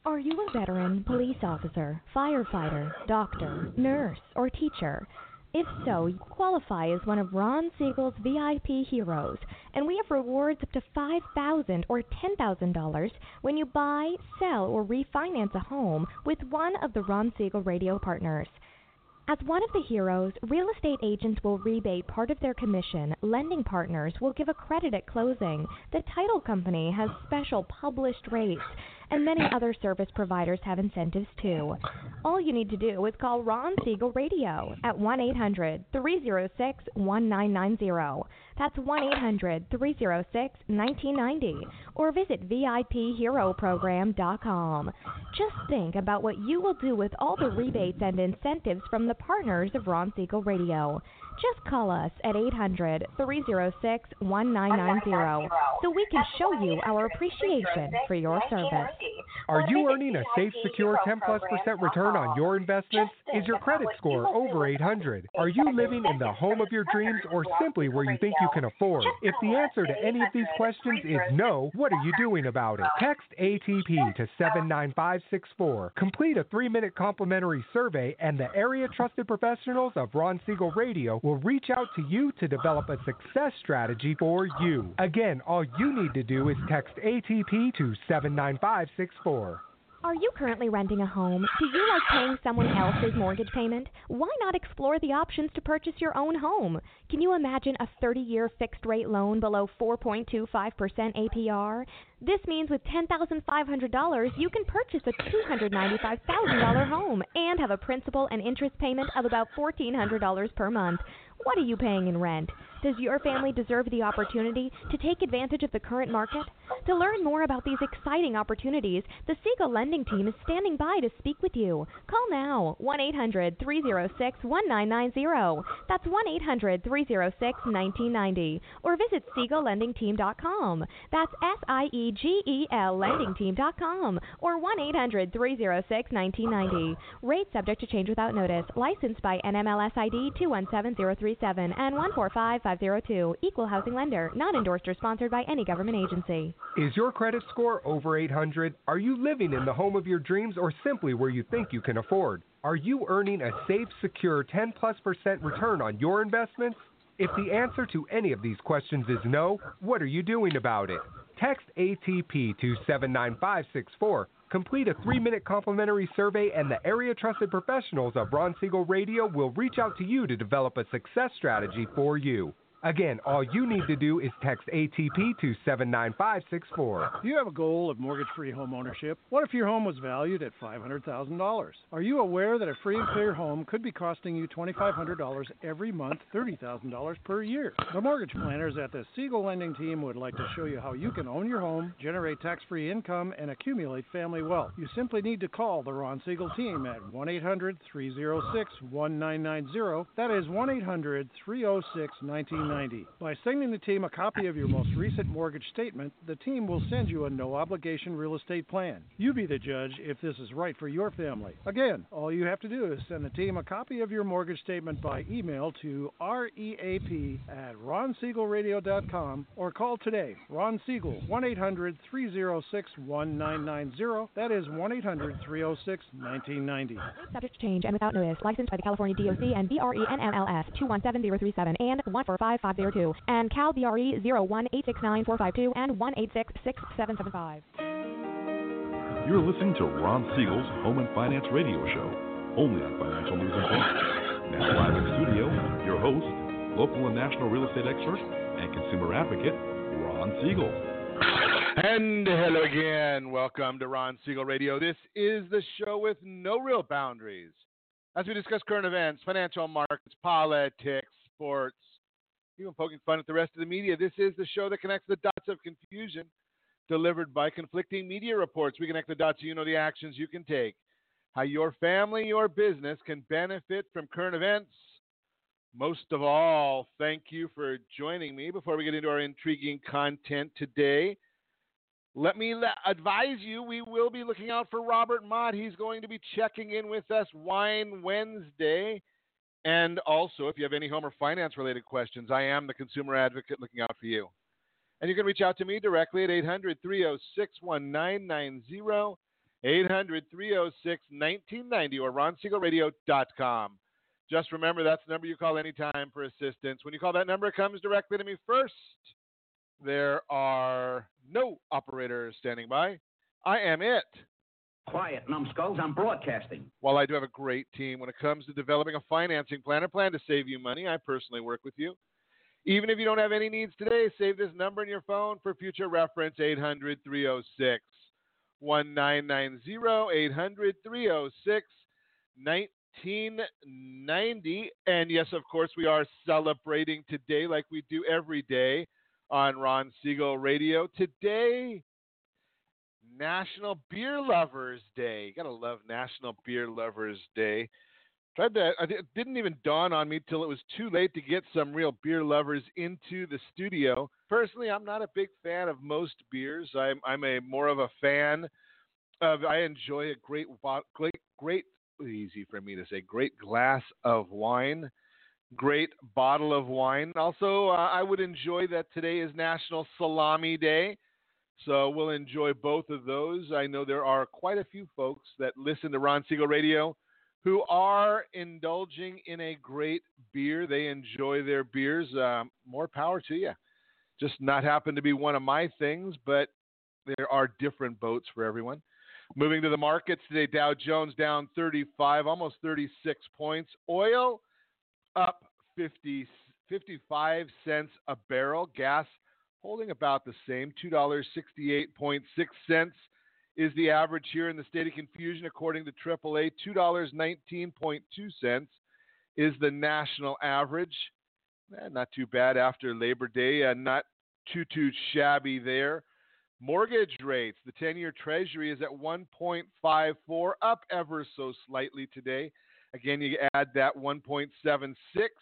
Are you a veteran, police officer, firefighter, doctor, nurse, or teacher? If so, you qualify as one of Ron Siegel's VIP heroes, and we have rewards up to $5,000 or $10,000 when you buy, sell, or refinance a home with one of the Ron Siegel radio partners. As one of the heroes, real estate agents will rebate part of their commission, lending partners will give a credit at closing, the title company has special published rates, and many other service providers have incentives too. All you need to do is call Ron Siegel Radio at 1-800-306-1990. That's 1-800-306-1990. Or visit VIPHeroProgram.com. Just think about what you will do with all the rebates and incentives from the partners of Ron Siegel Radio. Just call us at 800-306-1990 so we can show you our appreciation for your service. Are you earning a safe, secure 10+% return on your investments? Is your credit score over 800? Are you living in the home of your dreams or simply where you think you can afford? If the answer to any of these questions is no, what are you doing about it? Text ATP to 79564. Complete a 3-minute complimentary survey and the area trusted professionals of Ron Siegel Radio will reach out to you to develop a success strategy for you. Again, all you need to do is text ATP to 79564. Are you currently renting a home? Do you like paying someone else's mortgage payment? Why not explore the options to purchase your own home? Can you imagine a 30-year fixed-rate loan below 4.25% APR? This means with $10,500, you can purchase a $295,000 home and have a principal and interest payment of about $1,400 per month. What are you paying in rent? Does your family deserve the opportunity to take advantage of the current market? To learn more about these exciting opportunities, the Siegel Lending Team is standing by to speak with you. Call now, 1-800-306-1990. That's 1-800-306-1990. Or visit SiegelLendingTeam.com. That's SIEGEL LendingTeam.com. Or 1-800-306-1990. Rate subject to change without notice. Licensed by NMLS ID 217037 and 145502. Equal housing lender. Not endorsed or sponsored by any government agency. Is your credit score over 800? Are you living in the home of your dreams or simply where you think you can afford? Are you earning a safe, secure 10+% return on your investments? If the answer to any of these questions is no, what are you doing about it? Text ATP to 79564. Complete a 3-minute complimentary survey and the area trusted professionals of Ron Siegel Radio will reach out to you to develop a success strategy for you. Again, all you need to do is text ATP to 79564. Do you have a goal of mortgage-free home ownership? What if your home was valued at $500,000? Are you aware that a free and clear home could be costing you $2,500 every month, $30,000 per year? The mortgage planners at the Siegel Lending Team would like to show you how you can own your home, generate tax-free income, and accumulate family wealth. You simply need to call the Ron Siegel Team at 1-800-306-1990. That is 1-800-306-1990. By sending the team a copy of your most recent mortgage statement, the team will send you a no-obligation real estate plan. You be the judge if this is right for your family. Again, all you have to do is send the team a copy of your mortgage statement by email to reap@ronsiegelradio.com or call today. Ron Siegel, 1-800-306-1990. That is 1-800-306-1990. Subject to change and without notice. Licensed by the California DOC and BRENMLS 217037 and 145502 and Cal BRE 0186945 and 1866775. You're listening to Ron Siegel's Home and Finance Radio Show, only on Financial News and Talk. Now live in studio, your host, local and national real estate expert and consumer advocate, Ron Siegel. And hello again. Welcome to Ron Siegel Radio. This is the show with no real boundaries. As we discuss current events, financial markets, politics, sports, even poking fun at the rest of the media, this is the show that connects the dots of confusion delivered by conflicting media reports. We connect the dots so you know the actions you can take, how your family, your business can benefit from current events. Most of all, thank you for joining me. Before we get into our intriguing content today, let me advise you, we will be looking out for Robert Mott. He's going to be checking in with us Wine Wednesday. And also, if you have any home or finance-related questions, I am the consumer advocate looking out for you. And you can reach out to me directly at 800-306-1990. 800-306-1990 or ronsiegelradio.com. Just remember, that's the number you call anytime for assistance. When you call that number, it comes directly to me first. There are no operators standing by. I am it. Quiet, numbskulls. I'm broadcasting. While I do have a great team when it comes to developing a financing plan, a plan to save you money, I personally work with you. Even if you don't have any needs today, save this number in your phone for future reference, 800-306-1990, 800-306-1990. And yes, of course, we are celebrating today like we do every day on Ron Siegel Radio. Today, National Beer Lovers Day. You gotta love National Beer Lovers Day. It didn't even dawn on me till it was too late to get some real beer lovers into the studio. Personally, I'm not a big fan of most beers. I'm a more of a fan of. I enjoy a great, easy for me to say, great glass of wine, great bottle of wine. Also, I would enjoy that today is National Salami Day. So we'll enjoy both of those. I know there are quite a few folks that listen to Ron Siegel Radio who are indulging in a great beer. They enjoy their beers. More power to you. Just not happen to be one of my things, but there are different boats for everyone. Moving to the markets today, Dow Jones down 35, almost 36 points. Oil up 55 cents a barrel. Gas holding about the same, $2.68.6 is the average here in the State of Confusion, according to AAA. $2.19.2 is the national average. Not too bad after Labor Day, not too shabby there. Mortgage rates, the 10-year Treasury is at 1.54, up ever so slightly today. Again, you add that 1.76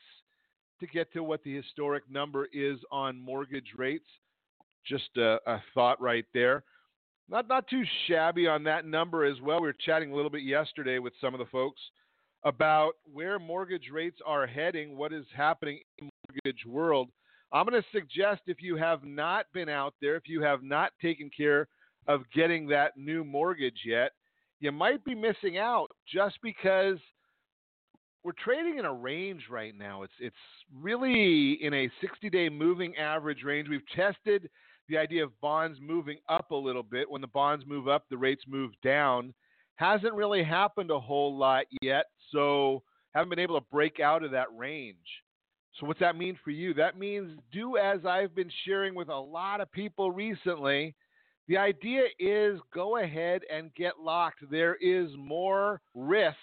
to get to what the historic number is on mortgage rates. Just a thought right there. Not too shabby on that number as well. We were chatting a little bit yesterday with some of the folks about where mortgage rates are heading, what is happening in the mortgage world. I'm going to suggest if you have not been out there, if you have not taken care of getting that new mortgage yet, you might be missing out just because we're trading in a range right now. It's really in a 60-day moving average range. We've tested the idea of bonds moving up a little bit. When the bonds move up, the rates move down. Hasn't really happened a whole lot yet, so haven't been able to break out of that range. So what's that mean for you? That means do as I've been sharing with a lot of people recently. The idea is go ahead and get locked. There is more risk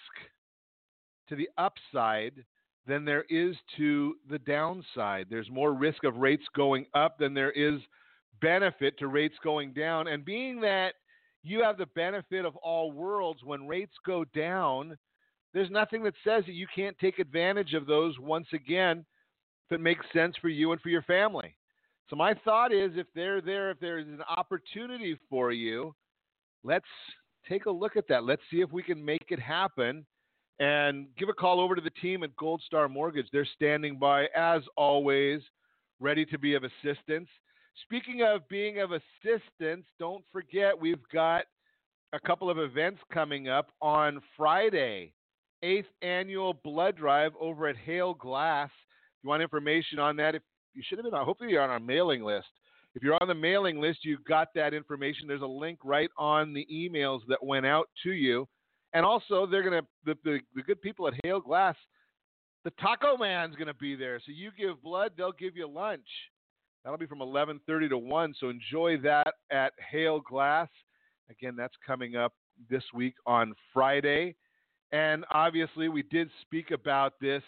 to the upside than there is to the downside. There's more risk of rates going up than there is benefit to rates going down. And being that you have the benefit of all worlds, when rates go down, there's nothing that says that you can't take advantage of those once again if it makes sense for you and for your family. So my thought is if they're there, if there's an opportunity for you, let's take a look at that. Let's see if we can make it happen. And give a call over to the team at Gold Star Mortgage. They're standing by, as always, ready to be of assistance. Speaking of being of assistance, don't forget we've got a couple of events coming up on Friday. 8th Annual Blood Drive over at Hale Glass. If you want information on that, if you should have been on, hopefully you're on our mailing list. If you're on the mailing list, you've got that information. There's a link right on the emails that went out to you. And also, they're going to the good people at Hale Glass, the Taco Man's going to be there. So you give blood, they'll give you lunch. That'll be from 11:30 to 1. So enjoy that at Hale Glass. Again, that's coming up this week on Friday. And obviously, we did speak about this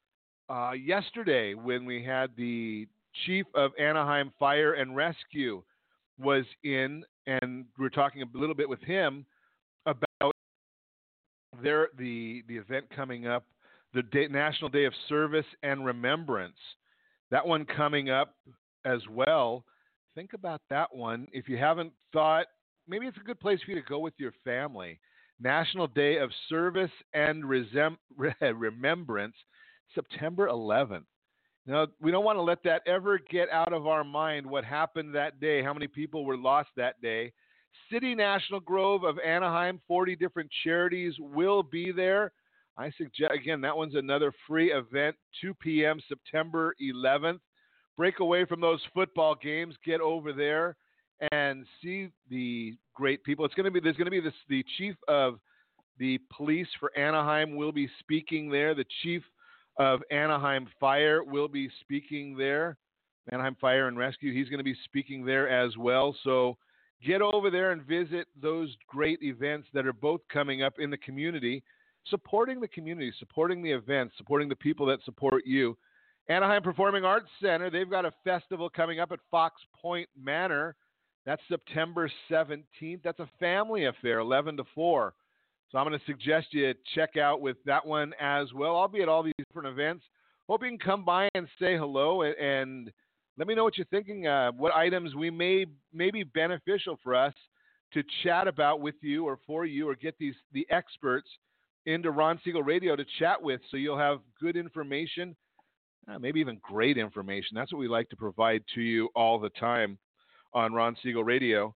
yesterday when we had the chief of Anaheim Fire and Rescue was in, and we were talking a little bit with him about the event coming up, the National Day of Service and Remembrance. That one coming up as well. Think about that one. If you haven't thought, maybe it's a good place for you to go with your family. National Day of Service and Remembrance, September 11th. Now, we don't want to let that ever get out of our mind what happened that day, how many people were lost that day. City National Grove of Anaheim, 40 different charities will be there. I suggest, again, that one's another free event, 2 p.m. September 11th. Break away from those football games, get over there and see the great people. There's going to be the chief of the police for Anaheim will be speaking there. The chief of Anaheim Fire will be speaking there. Anaheim Fire and Rescue, he's going to be speaking there as well. So get over there and visit those great events that are both coming up in the community, supporting the community, supporting the events, supporting the people that support you. Anaheim Performing Arts Center, they've got a festival coming up at Fox Point Manor. That's September 17th. That's a family affair, 11 to 4. So I'm going to suggest you check out with that one as well. I'll be at all these different events. Hope you can come by and say hello and let me know what you're thinking, what items may be beneficial for us to chat about with you or for you, or get the experts into Ron Siegel Radio to chat with, so you'll have good information, maybe even great information. That's what we like to provide to you all the time on Ron Siegel Radio.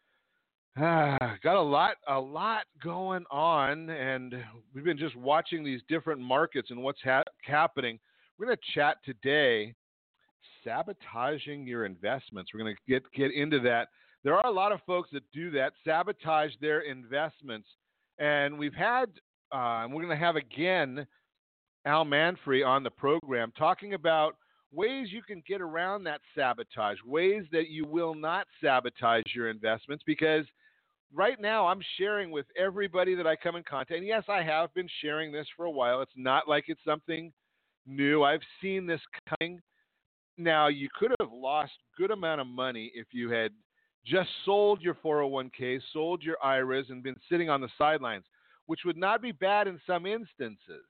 Got a lot going on, and we've been just watching these different markets and what's happening. We're going to chat today, sabotaging your investments. We're going to get into that. There are a lot of folks that do that, sabotage their investments, and we've had, and we're going to have again Al Manfrey on the program talking about ways you can get around that sabotage, ways that you will not sabotage your investments, because right now I'm sharing with everybody that I come in contact, and yes, I have been sharing this for a while. It's not like it's something new. I've seen this coming. Now, you could have lost a good amount of money if you had just sold your 401k, sold your IRAs, and been sitting on the sidelines, which would not be bad in some instances.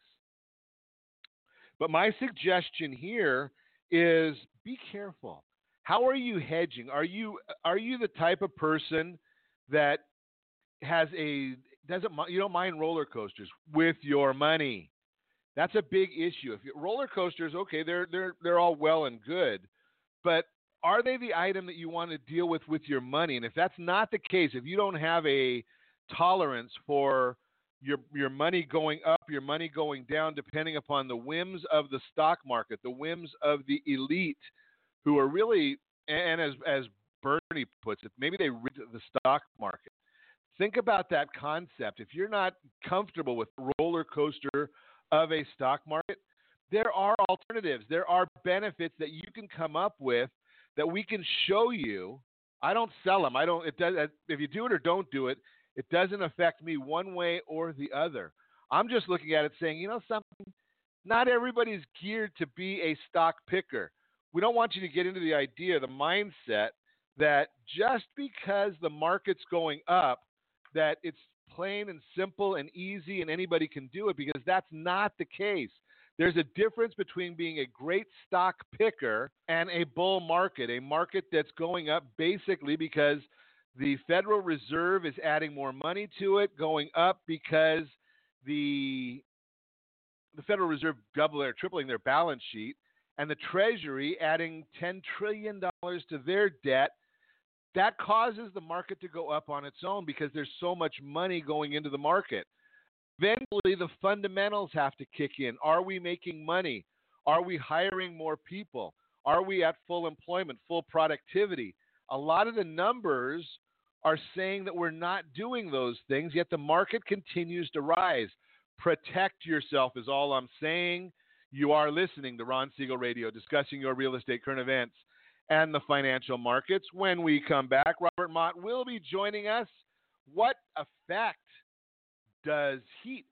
But my suggestion here is be careful. How are you hedging? Are you the type of person that you don't mind roller coasters with your money? That's a big issue. If roller coasters, okay, they're all well and good, but are they the item that you want to deal with your money? And if that's not the case, if you don't have a tolerance for your money going up, your money going down, depending upon the whims of the stock market, the whims of the elite, who are really, and as Bernie puts it, maybe they read the stock market. Think about that concept. If you're not comfortable with the roller coaster of a stock market, there are alternatives. There are benefits that you can come up with that we can show you. I don't sell them. If you do it or don't do it, it doesn't affect me one way or the other. I'm just looking at it saying, you know something, not everybody's geared to be a stock picker. We don't want you to get into the idea, the mindset, that just because the market's going up, that it's plain and simple and easy and anybody can do it, because that's not the case. There's a difference between being a great stock picker and a bull market, a market that's going up basically because the Federal Reserve is adding more money to it, going up because the Federal Reserve tripling their balance sheet, and the Treasury adding $10 trillion to their debt. That causes the market to go up on its own because there's so much money going into the market. Eventually, the fundamentals have to kick in. Are we making money? Are we hiring more people? Are we at full employment, full productivity? A lot of the numbers are saying that we're not doing those things, yet the market continues to rise. Protect yourself is all I'm saying. You are listening to Ron Siegel Radio, discussing your real estate current events and the financial markets. When we come back, Robert Mott will be joining us. What effect does heat,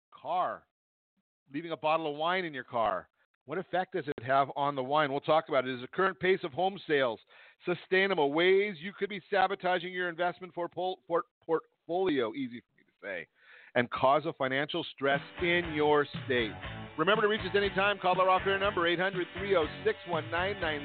leaving a bottle of wine in your car, what effect does it have on the wine? We'll talk about it. Is the current pace of home sales sustainable? Ways you could be sabotaging your investment portfolio, easy for me to say, and cause a financial stress in your state. Remember to reach us anytime. Call our off-air number, 800-306-1990,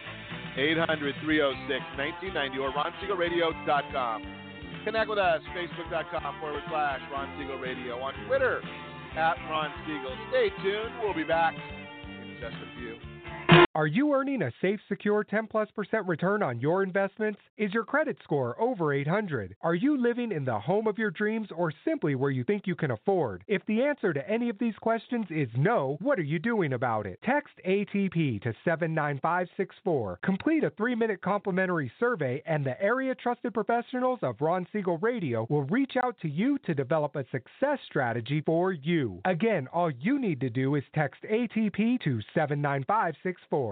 800-306-1990, or RonSiegelRadio.com. Connect with us, Facebook.com/Ron Siegel Radio, on Twitter @Ron Siegel. Stay tuned. We'll be back in just a few. Are you earning a safe, secure 10+% return on your investments? Is your credit score over 800? Are you living in the home of your dreams or simply where you think you can afford? If the answer to any of these questions is no, what are you doing about it? Text ATP to 79564. Complete a 3-minute complimentary survey and the area trusted professionals of Ron Siegel Radio will reach out to you to develop a success strategy for you. Again, all you need to do is text ATP to 79564.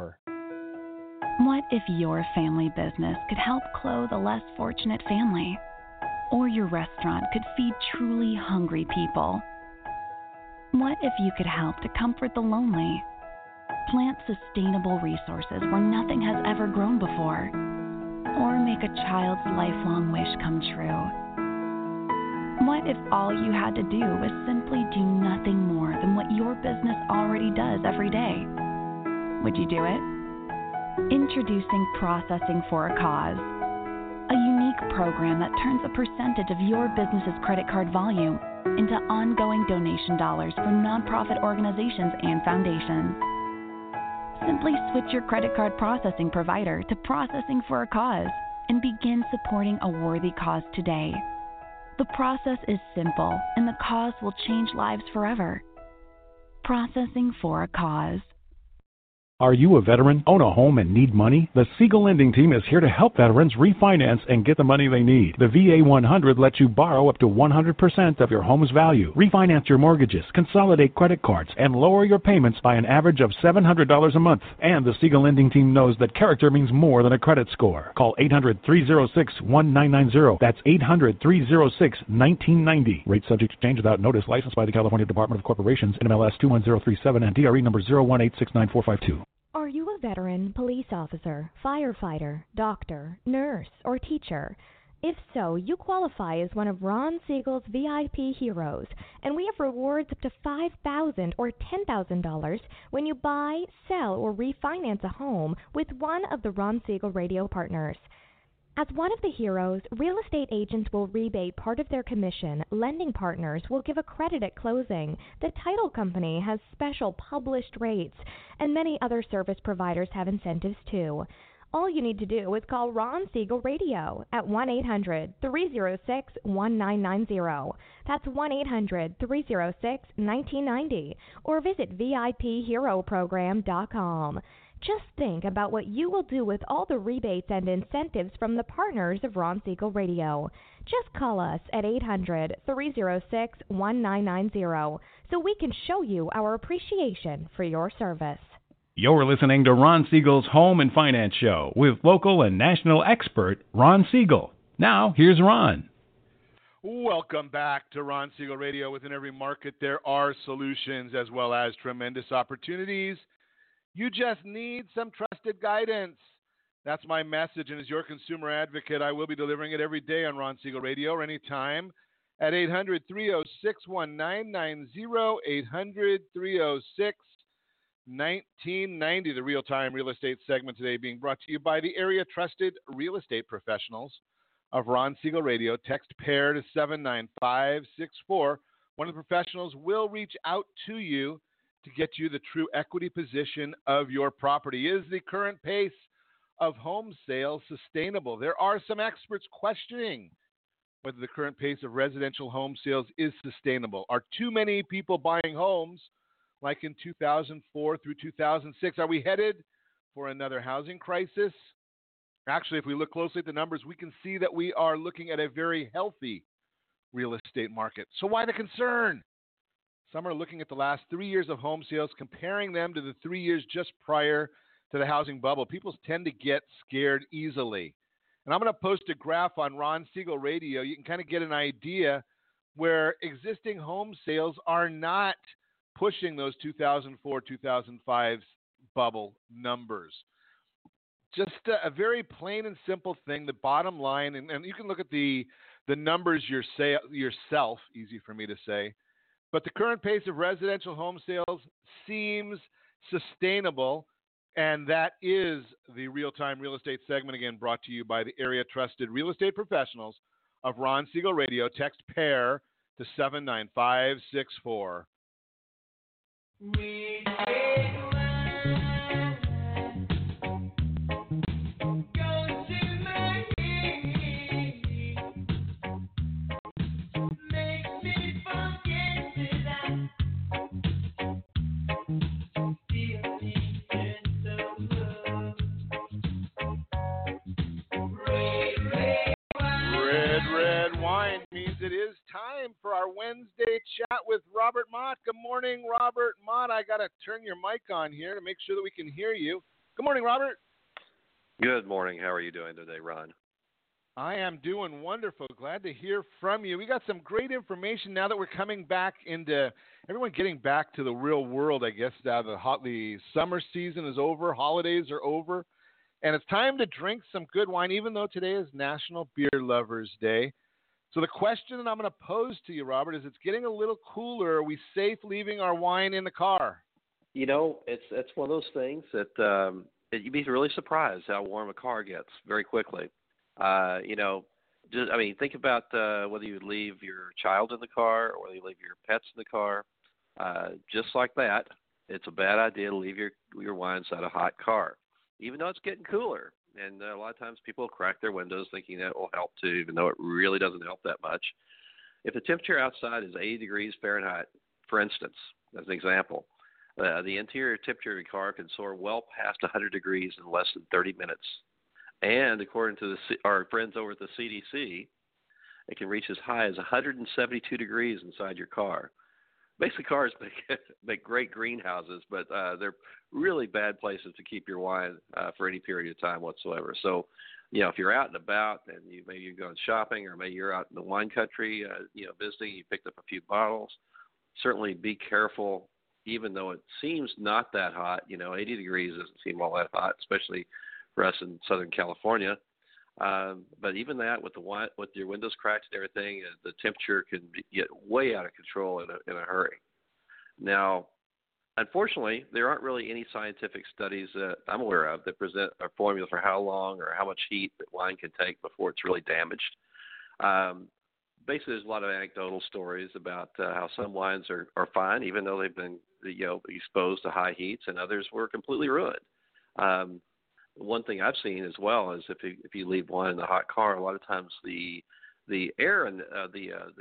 What if your family business could help clothe a less fortunate family? Or your restaurant could feed truly hungry people? What if you could help to comfort the lonely? Plant sustainable resources where nothing has ever grown before? Or make a child's lifelong wish come true? What if all you had to do was simply do nothing more than what your business already does every day? Would you do it? Introducing Processing for a Cause, a unique program that turns a percentage of your business's credit card volume into ongoing donation dollars for nonprofit organizations and foundations. Simply switch your credit card processing provider to Processing for a Cause and begin supporting a worthy cause today. The process is simple, and the cause will change lives forever. Processing for a Cause. Are you a veteran, own a home, and need money? The Siegel Lending Team is here to help veterans refinance and get the money they need. The VA 100 lets you borrow up to 100% of your home's value, refinance your mortgages, consolidate credit cards, and lower your payments by an average of $700 a month. And the Siegel Lending Team knows that character means more than a credit score. Call 800-306-1990. That's 800-306-1990. Rate subject to change without notice. Licensed by the California Department of Corporations, NMLS 21037, and DRE number 018694452. Are you a veteran, police officer, firefighter, doctor, nurse, or teacher? If so, you qualify as one of Ron Siegel's VIP heroes, and we have rewards up to $5,000 or $10,000 when you buy, sell, or refinance a home with one of the Ron Siegel Radio partners. As one of the heroes, real estate agents will rebate part of their commission, lending partners will give a credit at closing, the title company has special published rates, and many other service providers have incentives too. All you need to do is call Ron Siegel Radio at 1-800-306-1990. That's 1-800-306-1990, or visit VIPHeroProgram.com. Just think about what you will do with all the rebates and incentives from the partners of Ron Siegel Radio. Just call us at 800-306-1990 so we can show you our appreciation for your service. You're listening to Ron Siegel's Home and Finance Show with local and national expert Ron Siegel. Now, here's Ron. Welcome back to Ron Siegel Radio. Within every market, there are solutions as well as tremendous opportunities. You just need some trusted guidance. That's my message, and as your consumer advocate, I will be delivering it every day on Ron Siegel Radio or anytime at 800-306-1990, 800-306-1990. The real-time real estate segment today being brought to you by the area trusted real estate professionals of Ron Siegel Radio. Text PAIR to 79564. One of the professionals will reach out to you to get you the true equity position of your property. Is the current pace of home sales sustainable? There are some experts questioning whether the current pace of residential home sales is sustainable. Are too many people buying homes like in 2004 through 2006? Are we headed for another housing crisis? Actually, if we look closely at the numbers, we can see that we are looking at a very healthy real estate market. So why the concern? Some are looking at the last 3 years of home sales, comparing them to the 3 years just prior to the housing bubble. People tend to get scared easily. And I'm going to post a graph on Ron Siegel Radio. You can kind of get an idea where existing home sales are not pushing those 2004, 2005 bubble numbers. Just a very plain and simple thing. The bottom line, and you can look at the numbers yourself, easy for me to say, but the current pace of residential home sales seems sustainable, and that is the real-time real estate segment, again, brought to you by the area-trusted real estate professionals of Ron Siegel Radio. Text PAIR to 79564. it is time for our Wednesday chat with Robert Mott. Good morning, Robert Mott. I got to turn your mic on here to make sure that we can hear you. Good morning, Robert. Good morning. How are you doing today, Ron? I am doing wonderful. Glad to hear from you. We got some great information now that we're coming back into everyone getting back to the real world, I guess. The summer season is over. Holidays are over. And it's time to drink some good wine, even though today is National Beer Lovers Day. So the question that I'm going to pose to you, Robert, is it's getting a little cooler. Are we safe leaving our wine in the car? You know, it's one of those things that you'd be really surprised how warm a car gets very quickly. Think about whether you leave your child in the car or whether you leave your pets in the car. Just like that, it's a bad idea to leave your wine inside a hot car, even though it's getting cooler. And a lot of times people crack their windows thinking that will help too, even though it really doesn't help that much. If the temperature outside is 80 degrees Fahrenheit, for instance, as an example, the interior temperature of the car can soar well past 100 degrees in less than 30 minutes. And according to our friends over at the CDC, it can reach as high as 172 degrees inside your car. Basically, cars make great greenhouses, but they're really bad places to keep your wine for any period of time whatsoever. So, if you're out and about and maybe you're going shopping or maybe you're out in the wine country, visiting, you picked up a few bottles, certainly be careful, even though it seems not that hot. 80 degrees doesn't seem all that hot, especially for us in Southern California. But even that, with your windows cracked and everything, the temperature can get way out of control in a hurry. Now, unfortunately, there aren't really any scientific studies that I'm aware of that present a formula for how long or how much heat that wine can take before it's really damaged. Basically, there's a lot of anecdotal stories about how some wines are fine, even though they've been exposed to high heats, and others were completely ruined. One thing I've seen as well is if you leave wine in a hot car, a lot of times the air and I'd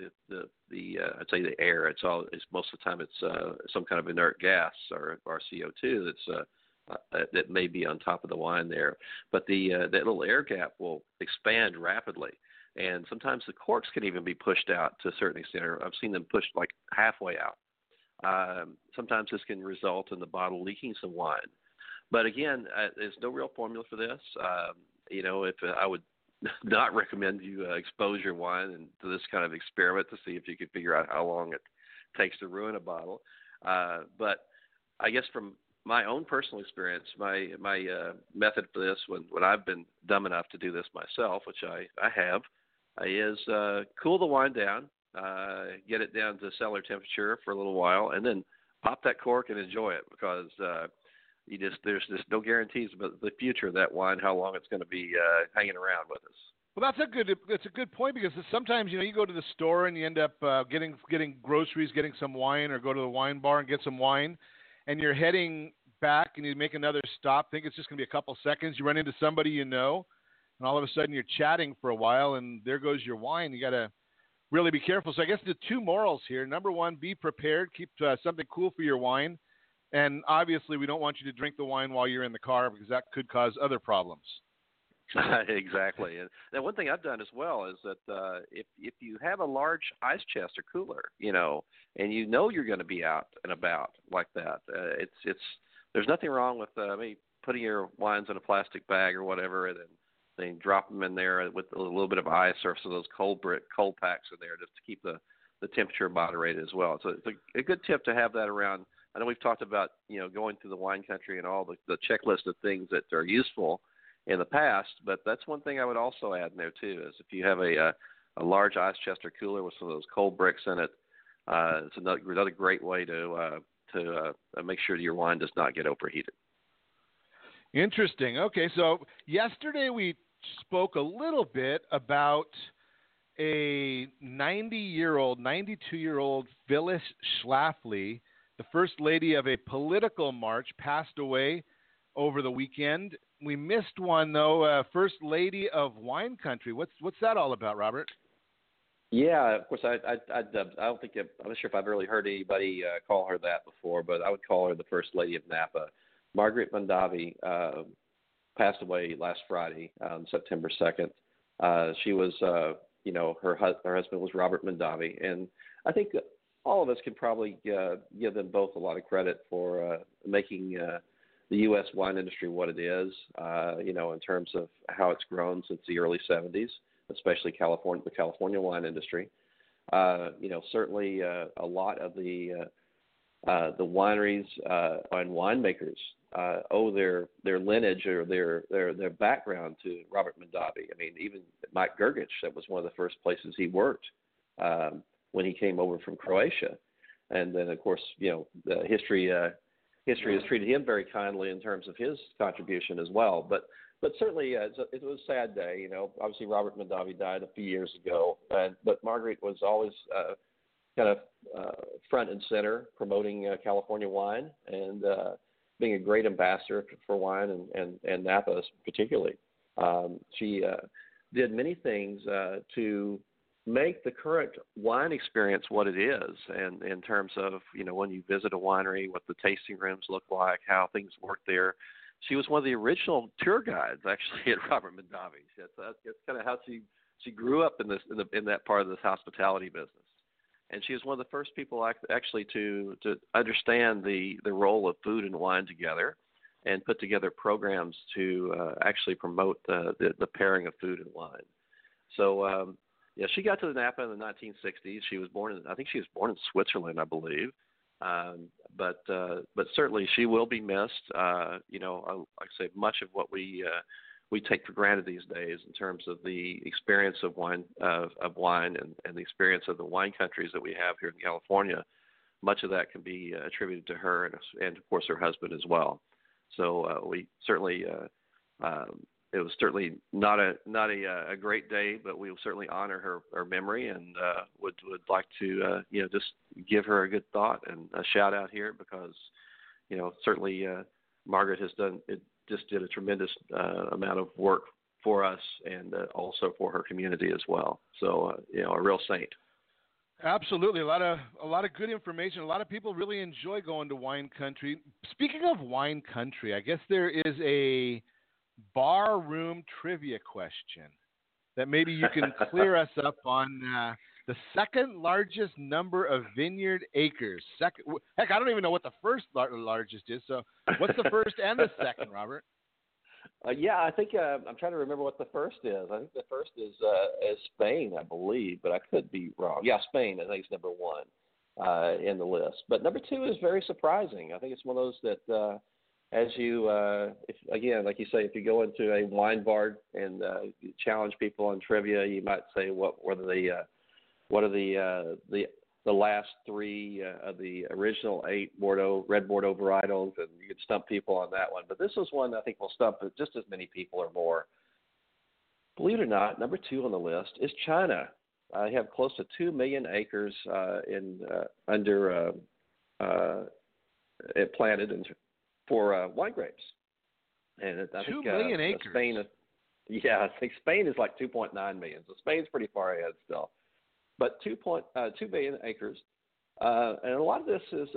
say the air, it's most of the time it's some kind of inert gas or CO2 that may be on top of the wine there, but that little air gap will expand rapidly, and sometimes the corks can even be pushed out to a certain extent. I've seen them pushed like halfway out. Sometimes this can result in the bottle leaking some wine. But again, there's no real formula for this. If I would not recommend you expose your wine to this kind of experiment to see if you can figure out how long it takes to ruin a bottle. But I guess from my own personal experience, my method for this, when I've been dumb enough to do this myself, which I have, is cool the wine down, get it down to cellar temperature for a little while, and then pop that cork and enjoy it, because there's just no guarantees about the future of that wine, how long it's going to be hanging around with us. Well, that's a good point, because sometimes you go to the store and you end up getting groceries, getting some wine, or go to the wine bar and get some wine, and you're heading back and you make another stop, think it's just going to be a couple seconds. You run into somebody and all of a sudden you're chatting for a while, and there goes your wine. You got to really be careful. So I guess the two morals here: number one, be prepared, keep something cool for your wine. And obviously, we don't want you to drink the wine while you're in the car, because that could cause other problems. Exactly. And now, one thing I've done as well is that if you have a large ice chest or cooler, and you're going to be out and about like that, there's nothing wrong with maybe putting your wines in a plastic bag or whatever, and then drop them in there with a little bit of ice or some of those cold packs in there, just to keep the temperature moderated as well. So it's a good tip to have that around. I know we've talked about, going through the wine country and all the checklist of things that are useful in the past, but that's one thing I would also add in there too, is if you have a large ice chest or cooler with some of those cold bricks in it, it's another great way to make sure that your wine does not get overheated. Interesting. Okay, so yesterday we spoke a little bit about a 92-year-old Phyllis Schlafly, the first lady of a political march, passed away over the weekend. We missed one, though, First Lady of Wine Country. What's that all about, Robert? Yeah, of course, I don't think I'm not sure if I've really heard anybody call her that before, but I would call her the First Lady of Napa. Margaret Mondavi passed away last Friday, September 2nd. She was her husband was Robert Mondavi, and I think all of us could probably give them both a lot of credit for making the U.S. wine industry what it is, in terms of how it's grown since the early 70s, especially the California wine industry. Certainly a lot of the wineries and winemakers owe their lineage or their background to Robert Mondavi. I mean, even Mike Grgich, that was one of the first places he worked when he came over from Croatia. And then, of course, the history has treated him very kindly in terms of his contribution as well. But certainly, it was a sad day. Obviously Robert Mondavi died a few years ago, but Marguerite was always kind of front and center promoting California wine and being a great ambassador for wine and Napa particularly. She did many things to make the current wine experience what it is, and in terms of when you visit a winery, what the tasting rooms look like, how things work there. She was one of the original tour guides actually at Robert Mondavi. That's kind of how she grew up in that part of this hospitality business, and she was one of the first people actually to understand the role of food and wine together, and put together programs to actually promote the pairing of food and wine. So. She got to the Napa in the 1960s. She was born in Switzerland, I believe. But certainly she will be missed. Like I say, much of what we take for granted these days in terms of the experience of wine and the experience of the wine countries that we have here in California, much of that can be attributed to her and of course her husband as well. So we certainly. It was certainly not a great day, but we will certainly honor her memory and would like to just give her a good thought and a shout out here because certainly Margaret did a tremendous amount of work for us and also for her community as well. So a real saint. Absolutely, a lot of good information. A lot of people really enjoy going to wine country. Speaking of wine country, I guess there is a bar room trivia question that maybe you can clear us up on. The second largest number of vineyard acres. Heck, I don't even know what the first largest is. So what's the first and the second, Robert? I think I'm trying to remember what the first is. I think the first is Spain, I believe, but I could be wrong. Yeah, Spain, I think is number one in the list. But number two is very surprising. I think it's one of those that as you, like you say, if you go into a wine bar and you challenge people on trivia, you might say, what are the last three of the original 8 red Bordeaux varietals, and you could stump people on that one. But this is one I think will stump just as many people or more. Believe it or not, number 2 on the list is China. I have close to 2 million acres planted for wine grapes, and I 2 think, million acres. Spain. I think Spain is like 2.9 million. So Spain's pretty far ahead still. But 2 billion acres, and a lot of this is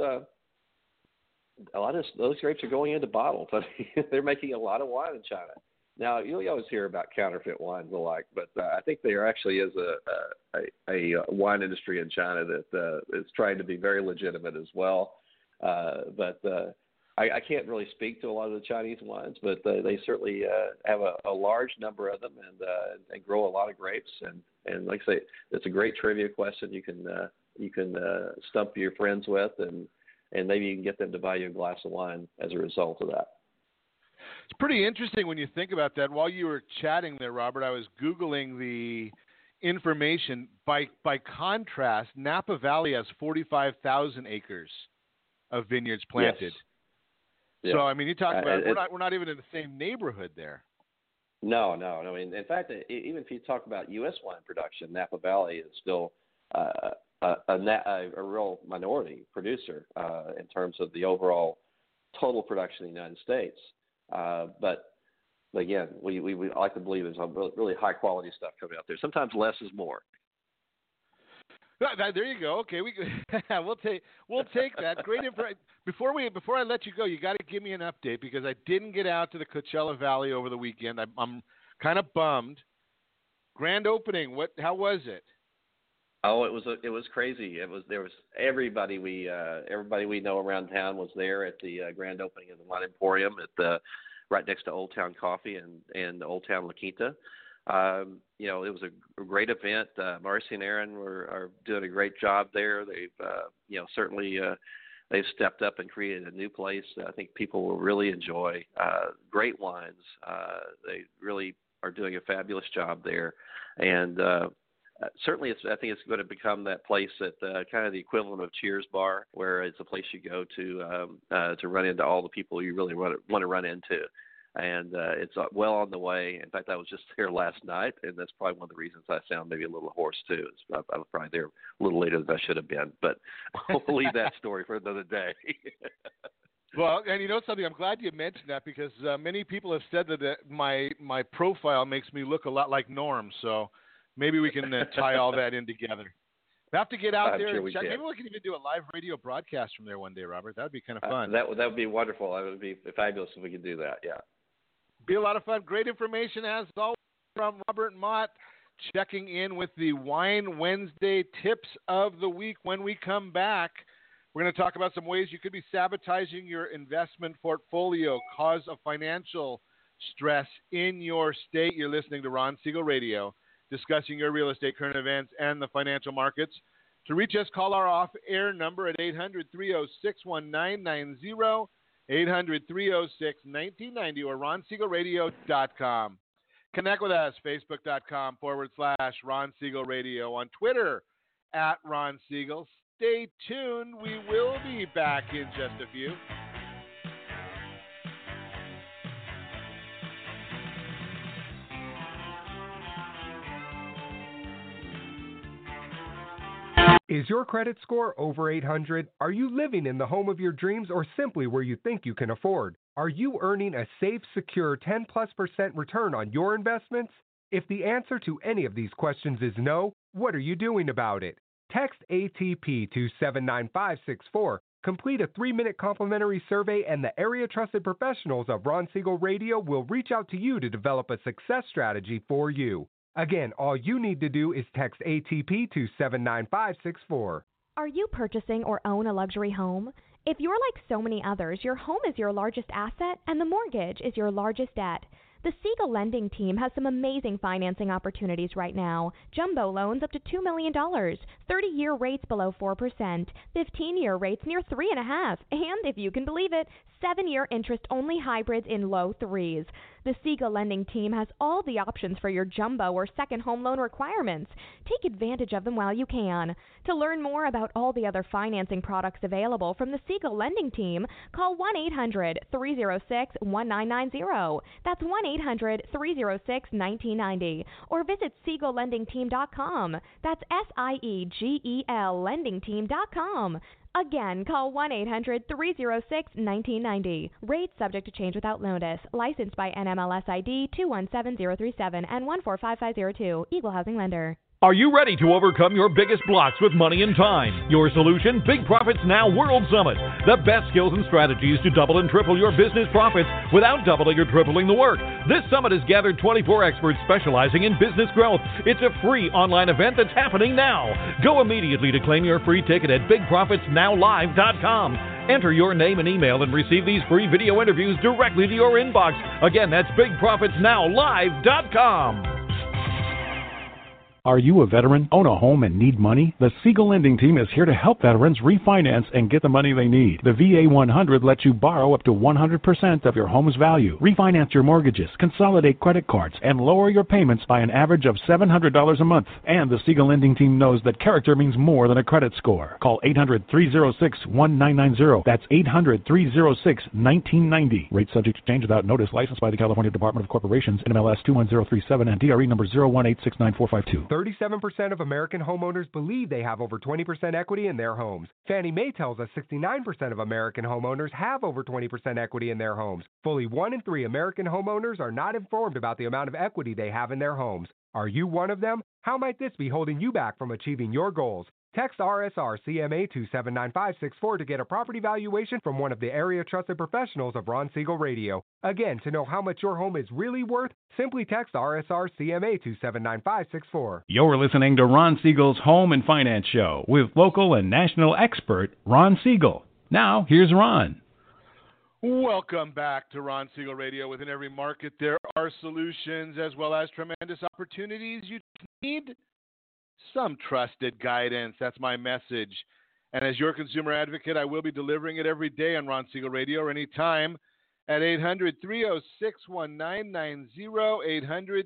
those grapes are going into bottles. I mean, they're making a lot of wine in China. Now you always hear about counterfeit wines and the like, but I think there actually is a wine industry in China that is trying to be very legitimate as well. I can't really speak to a lot of the Chinese wines, but they certainly have a large number of them and grow a lot of grapes. And like I say, it's a great trivia question. You can stump your friends with, and maybe you can get them to buy you a glass of wine as a result of that. It's pretty interesting when you think about that. While you were chatting there, Robert, I was Googling the information. By contrast, Napa Valley has 45,000 acres of vineyards planted. Yes. Yeah. So, I mean, you talk about we're not even in the same neighborhood there. No. I mean, in fact, even if you talk about U.S. wine production, Napa Valley is still a real minority producer in terms of the overall total production in the United States. But again, we like to believe there's some really high quality stuff coming out there. Sometimes less is more. There you go. Okay, we'll take that. Great information. Before I let you go, you got to give me an update because I didn't get out to the Coachella Valley over the weekend. I'm kind of bummed. grand opening. How was it? Oh, it was crazy. There was everybody we know around town was there at the grand opening of the Wine Emporium right next to Old Town Coffee and Old Town La Quinta. It was a great event. Marcy and Aaron are doing a great job there. They've certainly they've stepped up and created a new place that I think people will really enjoy. Great wines. They really are doing a fabulous job there, and certainly, I think it's going to become that place that kind of the equivalent of Cheers Bar, where it's a place you go to run into all the people you really want to run into. And it's well on the way. In fact, I was just there last night, and that's probably one of the reasons I sound maybe a little hoarse, too. I was probably there a little later than I should have been. But we'll leave that story for another day. Well, and you know something? I'm glad you mentioned that because many people have said that my profile makes me look a lot like Norm. So maybe we can tie all that in together. We have to get out there and check. Maybe we can even do a live radio broadcast from there one day, Robert. That would be kind of fun. That would be wonderful. It would be fabulous if we could do that, yeah. Be a lot of fun. Great information, as always, from Robert Mott, checking in with the Wine Wednesday tips of the week. When we come back, we're going to talk about some ways you could be sabotaging your investment portfolio, cause of financial stress in your state. You're listening to Ron Siegel Radio, discussing your real estate, current events, and the financial markets. To reach us, call our off-air number at 800-306-1990, 800-306-1990, or RonSiegelRadio.com. Connect with us, Facebook.com/Ron Siegel Radio, on Twitter @Ron Siegel. Stay tuned. We will be back in just a few. Is your credit score over 800? Are you living in the home of your dreams or simply where you think you can afford? Are you earning a safe, secure 10+% return on your investments? If the answer to any of these questions is no, what are you doing about it? Text ATP to 79564. Complete a 3-minute complimentary survey and the area trusted professionals of Ron Siegel Radio will reach out to you to develop a success strategy for you. Again, all you need to do is text ATP to 79564. Are you purchasing or own a luxury home? If you're like so many others, your home is your largest asset and the mortgage is your largest debt. The Siegel Lending Team has some amazing financing opportunities right now. Jumbo loans up to $2 million, 30-year rates below 4%, 15-year rates near 3.5%, and if you can believe it, 7-year interest-only hybrids in low 3s. The Siegel Lending Team has all the options for your jumbo or second home loan requirements. Take advantage of them while you can. To learn more about all the other financing products available from the Siegel Lending Team, call 1-800-306-1990. That's 1-800-306-1990. Or visit SiegelLendingTeam.com. That's SIEGEL LendingTeam.com. Again, call 1-800-306-1990. Rates subject to change without notice. Licensed by NMLS ID 217037 and 145502. Equal housing lender. Are you ready to overcome your biggest blocks with money and time? Your solution, Big Profits Now World Summit. The best skills and strategies to double and triple your business profits without doubling or tripling the work. This summit has gathered 24 experts specializing in business growth. It's a free online event that's happening now. Go immediately to claim your free ticket at BigProfitsNowLive.com. Enter your name and email and receive these free video interviews directly to your inbox. Again, that's BigProfitsNowLive.com. Are you a veteran, own a home, and need money? The Siegel Lending Team is here to help veterans refinance and get the money they need. The VA 100 lets you borrow up to 100% of your home's value, refinance your mortgages, consolidate credit cards, and lower your payments by an average of $700 a month. And the Siegel Lending Team knows that character means more than a credit score. Call 800-306-1990. That's 800-306-1990. Rates subject to change without notice. Licensed by the California Department of Corporations, NMLS 21037 and DRE number 018694452. 37% of American homeowners believe they have over 20% equity in their homes. Fannie Mae tells us 69% of American homeowners have over 20% equity in their homes. Fully 1 in 3 American homeowners are not informed about the amount of equity they have in their homes. Are you one of them? How might this be holding you back from achieving your goals? Text RSR CMA to 79564 to get a property valuation from one of the area trusted professionals of Ron Siegel Radio. Again, to know how much your home is really worth, simply text RSR CMA to 79564. You're listening to Ron Siegel's Home and Finance Show with local and national expert Ron Siegel. Now, here's Ron. Welcome back to Ron Siegel Radio. Within every market, there are solutions as well as tremendous opportunities. You need some trusted guidance. That's my message. And as your consumer advocate, I will be delivering it every day on Ron Siegel Radio or anytime at 800-306-1990,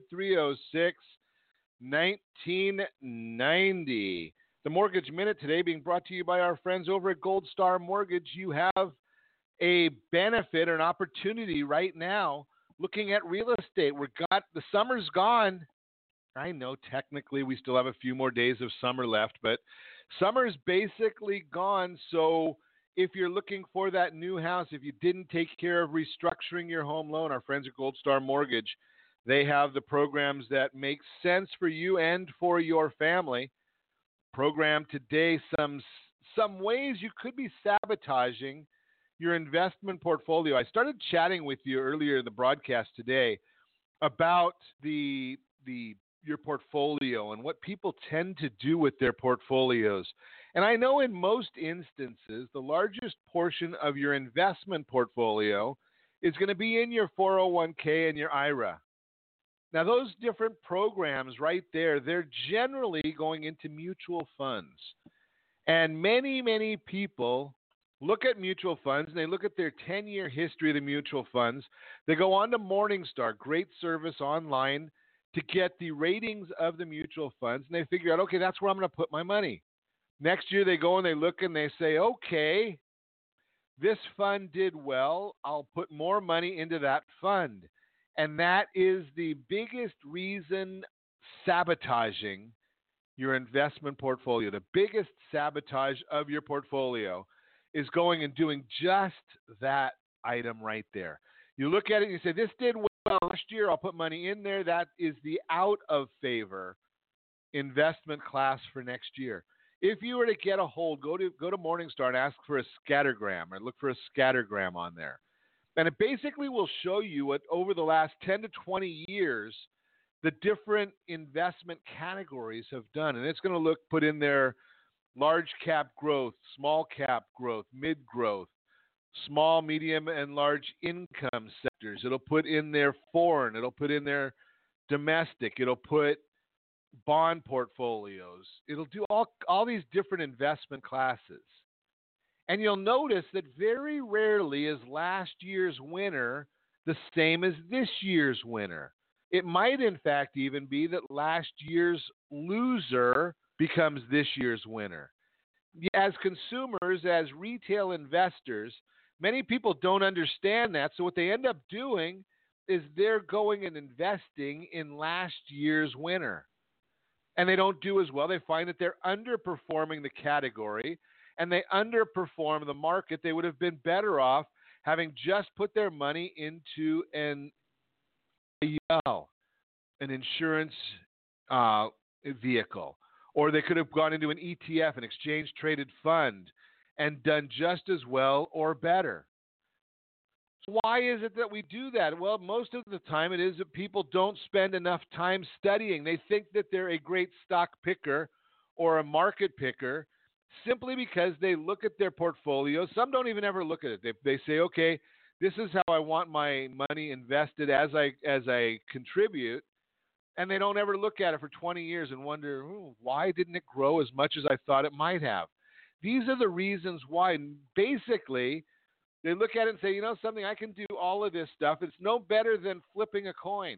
800-306-1990. The Mortgage Minute today being brought to you by our friends over at Gold Star Mortgage. You have a benefit or an opportunity right now looking at real estate. The summer's gone. I know technically we still have a few more days of summer left, but summer's basically gone. So if you're looking for that new house, if you didn't take care of restructuring your home loan, our friends at Gold Star Mortgage, they have the programs that make sense for you and for your family. Program today some ways you could be sabotaging your investment portfolio. I started chatting with you earlier in the broadcast today about your portfolio and what people tend to do with their portfolios. And I know in most instances, the largest portion of your investment portfolio is going to be in your 401k and your IRA. Now, those different programs right there, they're generally going into mutual funds. And many, many people look at mutual funds and they look at their 10-year history of the mutual funds. They go on to Morningstar, great service online, to get the ratings of the mutual funds, and they figure out, okay, that's where I'm going to put my money. Next year they go and they look and they say, okay, this fund did well. I'll put more money into that fund. And that is the biggest reason sabotaging your investment portfolio. The biggest sabotage of your portfolio is going and doing just that item right there. You look at it and you say, this did well last year, I'll put money in there. That is the out of favor investment class for next year. If you were to get a hold, go to Morningstar and ask for a scattergram or look for a scattergram on there. And it basically will show you what over the last 10 to 20 years, the different investment categories have done. And it's going to put in there large cap growth, small cap growth, mid growth, small, medium, and large income sectors. It'll put in there foreign. It'll put in there domestic. It'll put bond portfolios. It'll do all these different investment classes. And you'll notice that very rarely is last year's winner the same as this year's winner. It might, in fact, even be that last year's loser becomes this year's winner. As consumers, as retail investors, many people don't understand that. So what they end up doing is they're going and investing in last year's winner. And they don't do as well. They find that they're underperforming the category and they underperform the market. They would have been better off having just put their money into an IUL, an insurance vehicle. Or they could have gone into an ETF, an exchange-traded fund, and done just as well or better. So why is it that we do that? Well, most of the time it is that people don't spend enough time studying. They think that they're a great stock picker or a market picker simply because they look at their portfolio. Some don't even ever look at it. They say, okay, this is how I want my money invested as I contribute. And they don't ever look at it for 20 years and wonder, why didn't it grow as much as I thought it might have? These are the reasons why. Basically, they look at it and say, something, I can do all of this stuff. It's no better than flipping a coin.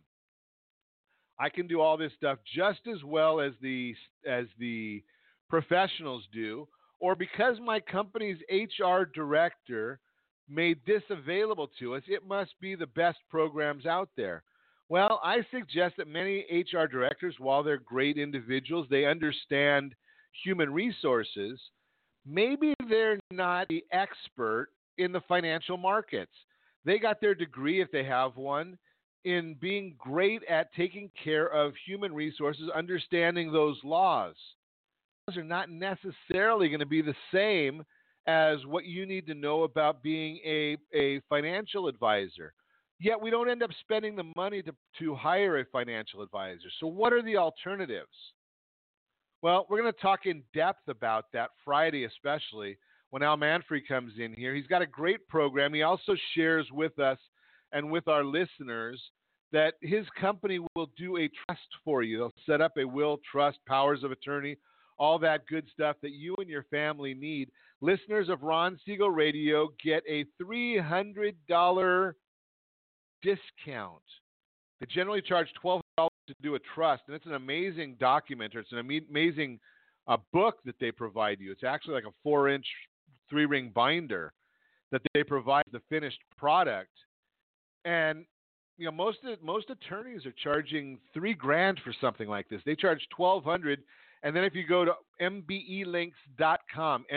I can do all this stuff just as well as the professionals do, or because my company's HR director made this available to us, it must be the best programs out there. Well, I suggest that many HR directors, while they're great individuals, they understand human resources, maybe they're not the expert in the financial markets. They got their degree, if they have one, in being great at taking care of human resources, understanding those laws. are not necessarily going to be the same as what you need to know about being a financial advisor. Yet we don't end up spending the money to hire a financial advisor. So what are the alternatives? Well, we're going to talk in depth about that Friday, especially when Al Manfrey comes in here. He's got a great program. He also shares with us and with our listeners that his company will do a trust for you. They'll set up a will, trust, powers of attorney, all that good stuff that you and your family need. Listeners of Ron Siegel Radio get a $300 discount. They generally charge $12 to do a trust, and it's an amazing document, or it's an amazing book that they provide you. It's actually like a 4-inch, 3-ring binder that they provide the finished product. And most attorneys are charging $3,000 for something like this. They charge $1,200. And then if you go to mbelinks.com,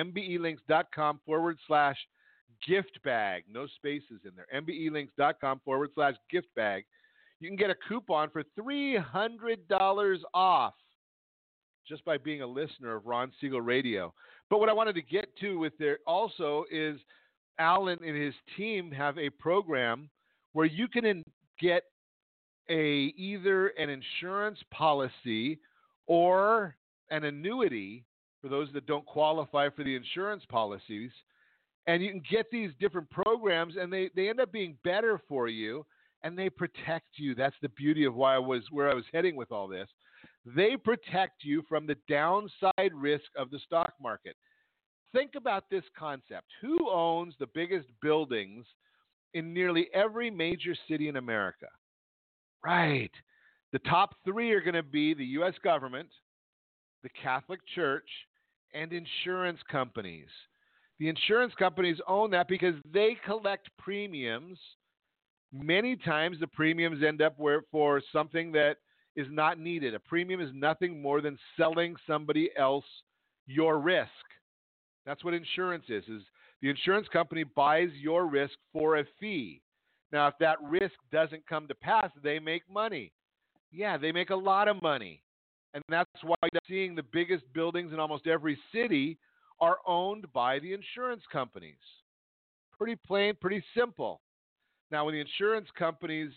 mbelinks.com/gift bag, no spaces in there, mbelinks.com/gift bag, you can get a coupon for $300 off just by being a listener of Ron Siegel Radio. But what I wanted to get to with there also is Alan and his team have a program where you can get either an insurance policy or an annuity for those that don't qualify for the insurance policies. And you can get these different programs, and they end up being better for you, and they protect you. That's the beauty of where I was heading with all this. They protect you from the downside risk of the stock market. Think about this concept. Who owns the biggest buildings in nearly every major city in America? Right. The top 3 are going to be the U.S. government, the Catholic Church, and insurance companies. The insurance companies own that because they collect premiums. Many times the premiums end up for something that is not needed. A premium is nothing more than selling somebody else your risk. That's what insurance is the insurance company buys your risk for a fee. Now, if that risk doesn't come to pass, they make money. Yeah, they make a lot of money. And that's why you're seeing the biggest buildings in almost every city are owned by the insurance companies. Pretty plain, pretty simple. Now, when the insurance companies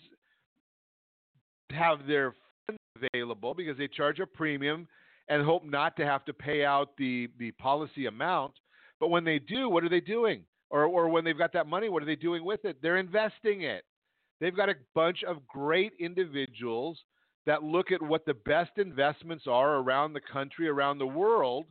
have their funds available because they charge a premium and hope not to have to pay out the policy amount, but when they do, what are they doing? Or when they've got that money, what are they doing with it? They're investing it. They've got a bunch of great individuals that look at what the best investments are around the country, around the world,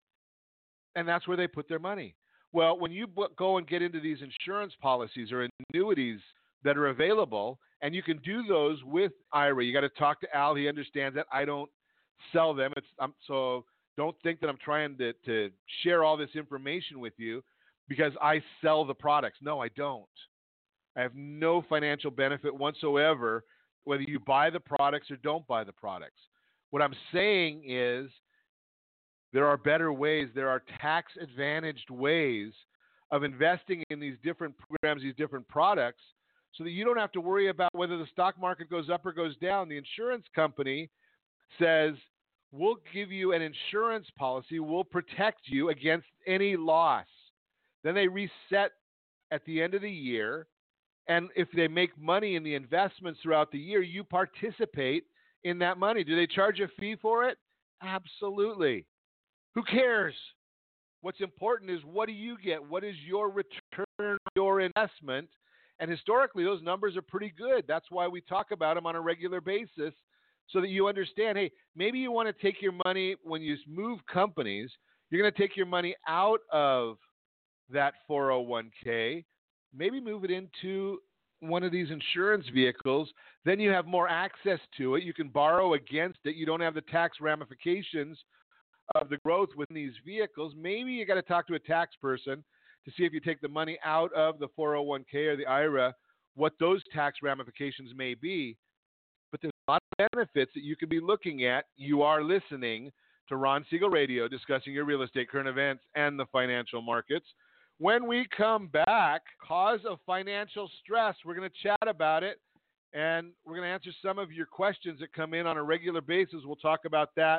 and that's where they put their money. Well, when you go and get into these insurance policies or annuities that are available, and you can do those with IRA, you got to talk to Al. He understands that. I don't sell them. So don't think that I'm trying to share all this information with you because I sell the products. No, I don't. I have no financial benefit whatsoever whether you buy the products or don't buy the products. What I'm saying is there are better ways. There are tax-advantaged ways of investing in these different programs, these different products, so that you don't have to worry about whether the stock market goes up or goes down. The insurance company says, we'll give you an insurance policy. We'll protect you against any loss. Then they reset at the end of the year. And if they make money in the investments throughout the year, you participate in that money. Do they charge a fee for it? Absolutely. Who cares? What's important is what do you get? What is your return on your investment? And historically, those numbers are pretty good. That's why we talk about them on a regular basis so that you understand, hey, maybe you want to take your money when you move companies, you're going to take your money out of that 401k, maybe move it into one of these insurance vehicles. Then you have more access to it. You can borrow against it. You don't have the tax ramifications of the growth within these vehicles. Maybe you got to talk to a tax person to see if you take the money out of the 401k or the IRA, what those tax ramifications may be. But there's a lot of benefits that you could be looking at. You are listening to Ron Siegel Radio, discussing your real estate, current events, and the financial markets. When we come back, cause of financial stress, we're going to chat about it, and we're going to answer some of your questions that come in on a regular basis. We'll talk about that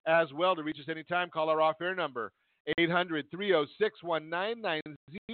As well, to reach us anytime, call our off-air number, 800-306-1990,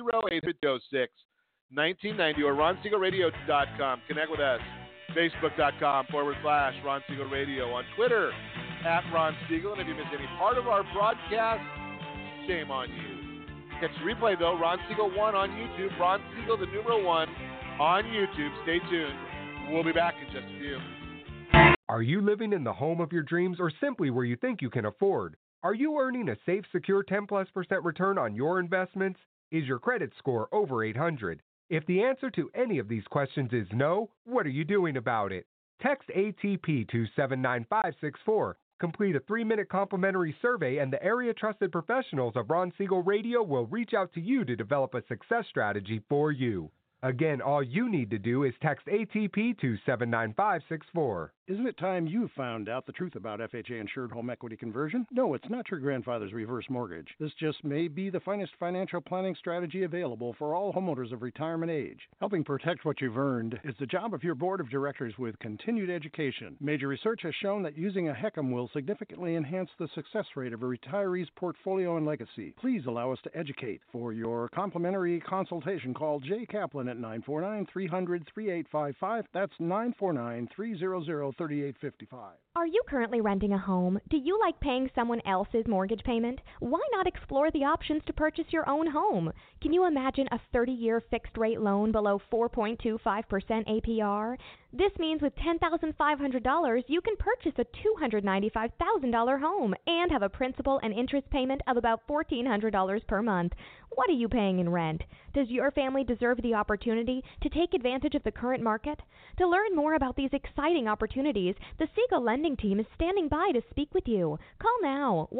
800-306-1990, or RonSiegelRadio.com. Connect with us, Facebook.com/Ron Siegel Radio, on Twitter, @Ron Siegel. And if you missed any part of our broadcast, shame on you. Catch the replay, though, Ron Siegel 1 on YouTube, Ron Siegel, the numeral 1 on YouTube. Stay tuned. We'll be back in just a few. Are you living in the home of your dreams or simply where you think you can afford? Are you earning a safe, secure 10+% return on your investments? Is your credit score over 800? If the answer to any of these questions is no, what are you doing about it? Text ATP to 79564. Complete a 3-minute complimentary survey, and the area trusted professionals of Ron Siegel Radio will reach out to you to develop a success strategy for you. Again, all you need to do is text ATP to 79564. Isn't it time you found out the truth about FHA-insured home equity conversion? No, it's not your grandfather's reverse mortgage. This just may be the finest financial planning strategy available for all homeowners of retirement age. Helping protect what you've earned is the job of your board of directors with continued education. Major research has shown that using a HECM will significantly enhance the success rate of a retiree's portfolio and legacy. Please allow us to educate. For your complimentary consultation, call Jay Kaplan at 949-300-3855. That's 949-300-3855. Are you currently renting a home? Do you like paying someone else's mortgage payment? Why not explore the options to purchase your own home? Can you imagine a 30-year fixed-rate loan below 4.25% APR? This means with $10,500, you can purchase a $295,000 home and have a principal and interest payment of about $1,400 per month. What are you paying in rent? Does your family deserve the opportunity to take advantage of the current market? To learn more about these exciting opportunities, the Siegel Lending Team is standing by to speak with you. Call now,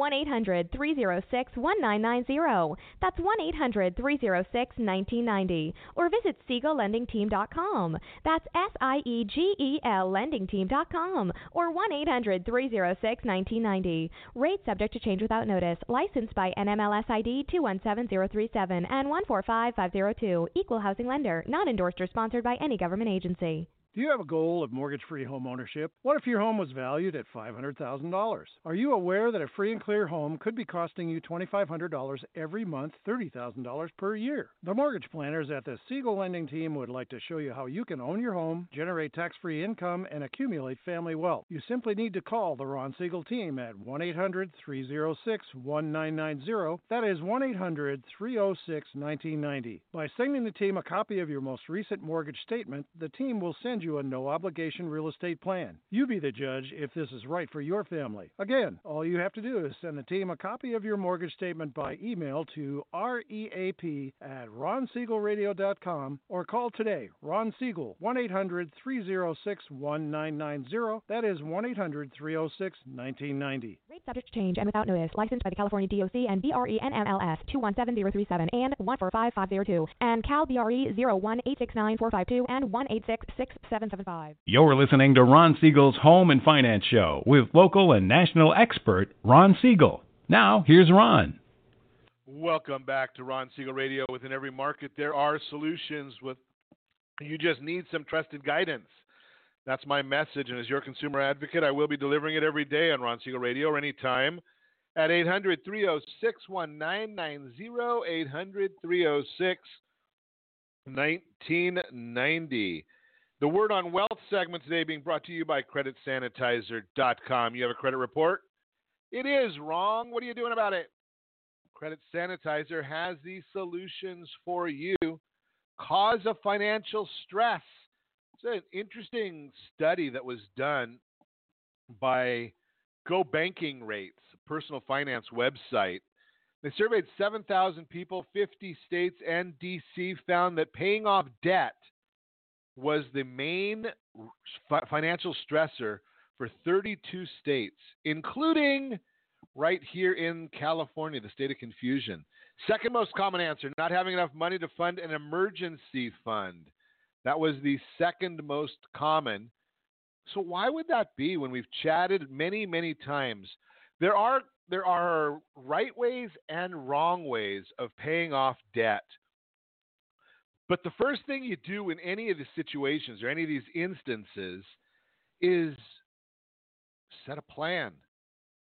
1-800-306-1990. That's 1-800-306-1990. Or visit SiegelLendingTeam.com. That's SIEGEL LendingTeam.com. Or 1-800-306-1990. Rate subject to change without notice. Licensed by NMLS ID 217037 and 145502. Equal housing lender. Not endorsed or sponsored by any government agency. Do you have a goal of mortgage-free home ownership? What if your home was valued at $500,000? Are you aware that a free and clear home could be costing you $2,500 every month, $30,000 per year? The mortgage planners at the Siegel Lending Team would like to show you how you can own your home, generate tax-free income, and accumulate family wealth. You simply need to call the Ron Siegel Team at 1-800-306-1990. That is 1-800-306-1990. By sending the team a copy of your most recent mortgage statement, the team will send you a no-obligation real estate plan. You be the judge if this is right for your family. Again, all you have to do is send the team a copy of your mortgage statement by email to reap@ronsiegelradio.com or call today. Ron Siegel, 1-800-306-1990. That is 1-800-306-1990. Rate subject to change and without notice. Licensed by the California DOC and BRE NMLS 217037 and 145502 and Cal BRE 01869452 and 1866775. You're listening to Ron Siegel's Home and Finance Show with local and national expert Ron Siegel. Now, here's Ron. Welcome back to Ron Siegel Radio. Within every market, there are solutions. You just need some trusted guidance. That's my message, and as your consumer advocate, I will be delivering it every day on Ron Siegel Radio or anytime at 800-306-1990, 800-306-1990. The Word on Wealth segment today being brought to you by CreditSanitizer.com. You have a credit report? It is wrong. What are you doing about it? Credit Sanitizer has these solutions for you. Cause of financial stress. It's an interesting study that was done by Go Banking Rates, a personal finance website. They surveyed 7,000 people, 50 states, and D.C., found that paying off debt was the main financial stressor for 32 states, including right here in California, the state of confusion. Second most common answer, not having enough money to fund an emergency fund. That was the second most common. So why would that be when we've chatted many, many times? There are right ways and wrong ways of paying off debt. But the first thing you do in any of the situations or any of these instances is set a plan.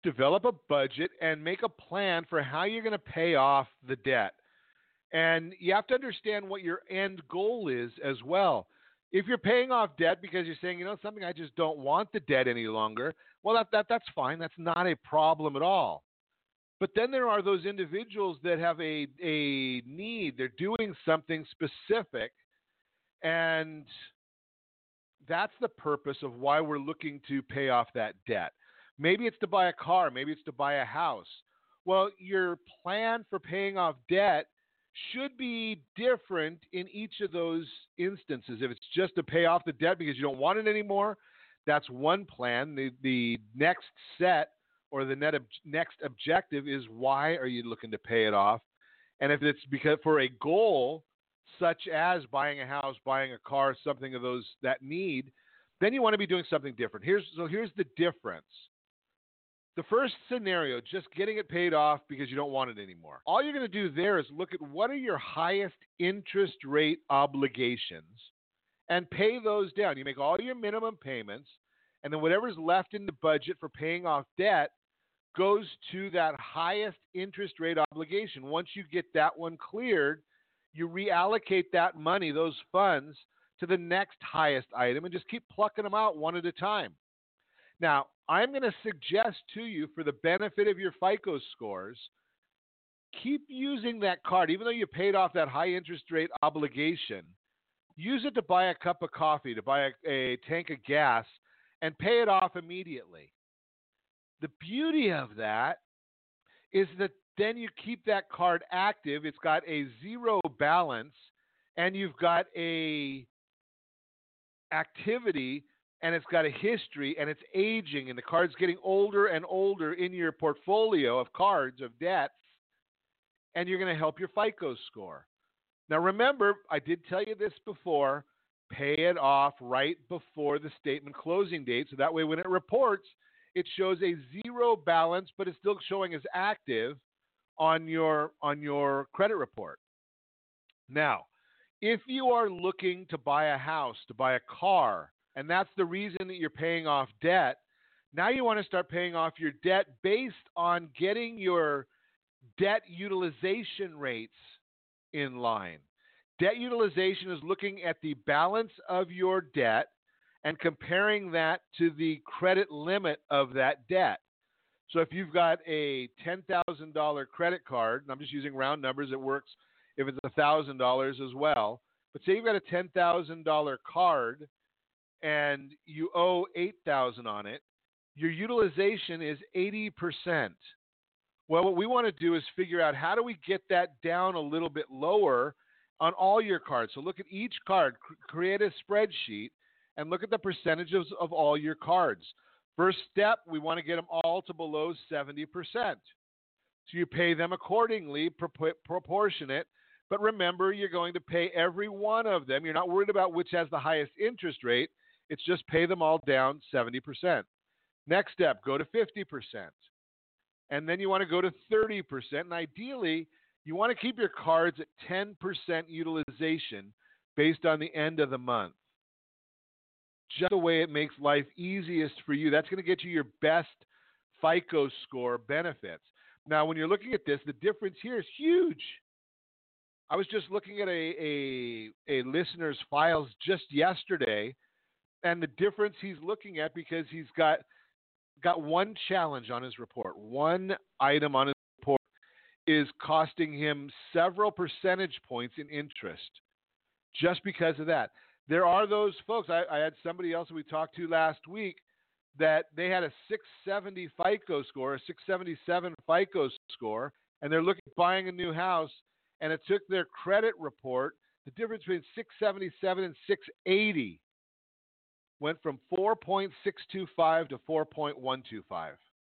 develop a budget and make a plan for how you're going to pay off the debt. And you have to understand what your end goal is as well. If you're paying off debt because you're saying, something, I just don't want the debt any longer, well, that's fine. That's not a problem at all. But then there are those individuals that have a need. They're doing something specific, and that's the purpose of why we're looking to pay off that debt. Maybe it's to buy a car. Maybe it's to buy a house. Well, your plan for paying off debt should be different in each of those instances. If it's just to pay off the debt because you don't want it anymore, that's one plan. The next set or the next objective is, why are you looking to pay it off? And if it's because for a goal such as buying a house, buying a car, something of those that need, then you want to be doing something different. Here's the difference. The first scenario, just getting it paid off because you don't want it anymore. All you're going to do there is look at what are your highest interest rate obligations and pay those down. You make all your minimum payments, and then whatever's left in the budget for paying off debt goes to that highest interest rate obligation. Once you get that one cleared, you reallocate that money, those funds, to the next highest item and just keep plucking them out one at a time. Now, I'm going to suggest to you, for the benefit of your FICO scores, keep using that card. Even though you paid off that high interest rate obligation, use it to buy a cup of coffee, to buy a tank of gas, and pay it off immediately. The beauty of that is that then you keep that card active. It's got a zero balance, and you've got a activity, and it's got a history, and it's aging, and the card's getting older and older in your portfolio of cards, of debts, and you're going to help your FICO score. Now, remember, I did tell you this before, pay it off right before the statement closing date, so that way when it reports, it shows a zero balance, but it's still showing as active on your credit report. Now, if you are looking to buy a house, to buy a car, and that's the reason that you're paying off debt, now you want to start paying off your debt based on getting your debt utilization rates in line. Debt utilization is looking at the balance of your debt and comparing that to the credit limit of that debt. So if you've got a $10,000 credit card, and I'm just using round numbers, it works if it's $1,000 as well, but say you've got a $10,000 card and you owe $8,000 on it, your utilization is 80%. Well, what we want to do is figure out how do we get that down a little bit lower on all your cards. So look at each card, create a spreadsheet, and look at the percentages of all your cards. First step, we want to get them all to below 70%. So you pay them accordingly, proportionate. But remember, you're going to pay every one of them. You're not worried about which has the highest interest rate. It's just pay them all down 70%. Next step, go to 50%. And then you want to go to 30%. And ideally, you want to keep your cards at 10% utilization based on the end of the month. Just the way it makes life easiest for you. That's going to get you your best FICO score benefits. Now, when you're looking at this, the difference here is huge. I was just looking at a listener's files just yesterday, and the difference he's looking at, because he's got one challenge on his report. One item on his report is costing him several percentage points in interest just because of that. There are those folks. I had somebody else we talked to last week that they had a 670 FICO score, a 677 FICO score, and they're looking at buying a new house, and it took their credit report, the difference between 677 and 680 went from 4.625 to 4.125.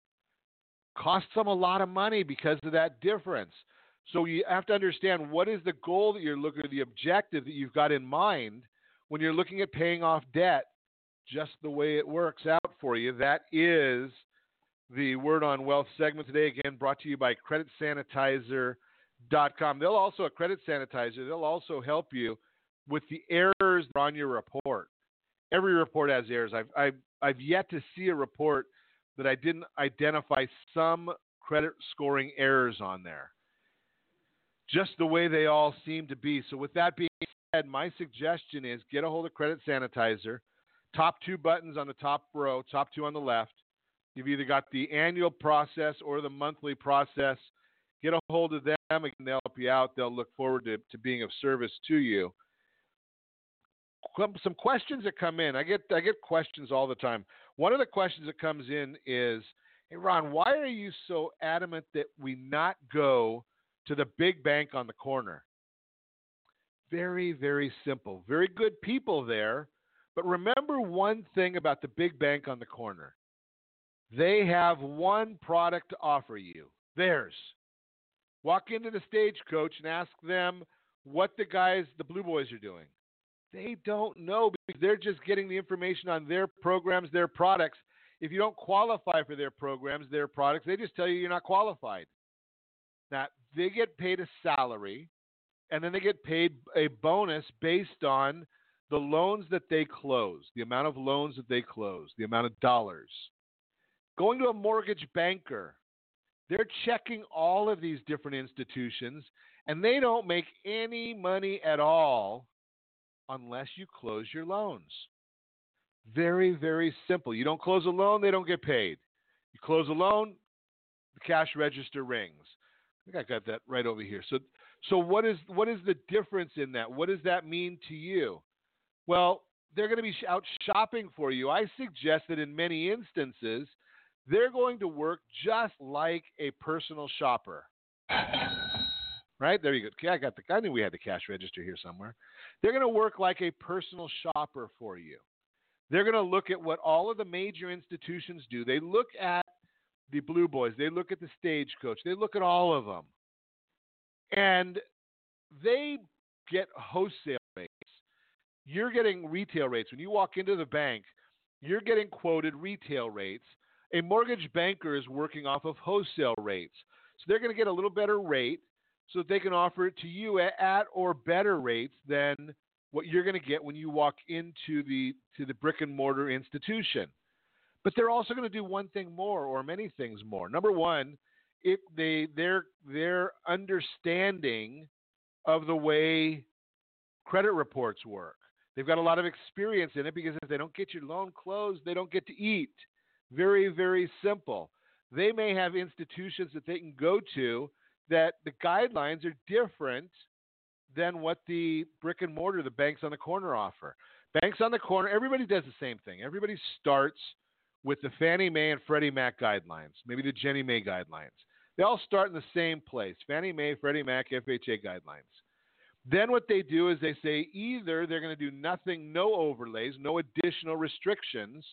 Costs them a lot of money because of that difference. So you have to understand, what is the goal that you're looking at, the objective that you've got in mind when you're looking at paying off debt, just the way it works out for you. That is the Word on Wealth segment today, again, brought to you by CreditSanitizer.com. They'll also, a Credit Sanitizer, they'll also help you with the errors on your report. Every report has errors. I've yet to see a report that I didn't identify some credit scoring errors on there. Just the way they all seem to be. So with that being said, my suggestion is get a hold of Credit Sanitizer. Top 2 buttons on the top row, top 2 on the left. You've either got the annual process or the monthly process. Get a hold of them. Again, they'll help you out. They'll look forward to being of service to you. Some questions that come in. I get questions all the time. One of the questions that comes in is, hey, Ron, why are you so adamant that we not go to the big bank on the corner? Very, very simple. Very good people there. But remember one thing about the big bank on the corner. They have one product to offer you. Theirs. Walk into the Stagecoach and ask them what the Blue Boys are doing. They don't know because they're just getting the information on their programs, their products. If you don't qualify for their programs, their products, they just tell you you're not qualified. Now, they get paid a salary, and then they get paid a bonus based on the loans that they close, the amount of loans that they close, the amount of dollars. Going to a mortgage banker, they're checking all of these different institutions, and they don't make any money at all unless you close your loans. Very, very simple. You don't close a loan, they don't get paid. You close a loan, the cash register rings. I think I got that right over here. So what is the difference in that? What does that mean to you? Well, they're going to be out shopping for you. I suggest that in many instances, they're going to work just like a personal shopper. Right? There you go. Okay, I knew we had the cash register here somewhere. They're going to work like a personal shopper for you. They're going to look at what all of the major institutions do. They look at the Blue Boys. They look at the Stagecoach. They look at all of them. And they get wholesale rates. You're getting retail rates. When you walk into the bank, you're getting quoted retail rates. A mortgage banker is working off of wholesale rates. So they're going to get a little better rate so that they can offer it to you at or better rates than what you're going to get when you walk into the brick and mortar institution. But they're also going to do one thing more, or many things more. Number one, their understanding of the way credit reports work. They've got a lot of experience in it because if they don't get your loan closed, they don't get to eat. Very, very simple. They may have institutions that they can go to that the guidelines are different than what the brick and mortar, the banks on the corner offer. Banks on the corner, everybody does the same thing. Everybody starts with the Fannie Mae and Freddie Mac guidelines, maybe the Ginnie Mae guidelines. They all start in the same place, Fannie Mae, Freddie Mac, FHA guidelines. Then what they do is they say either they're going to do nothing, no overlays, no additional restrictions,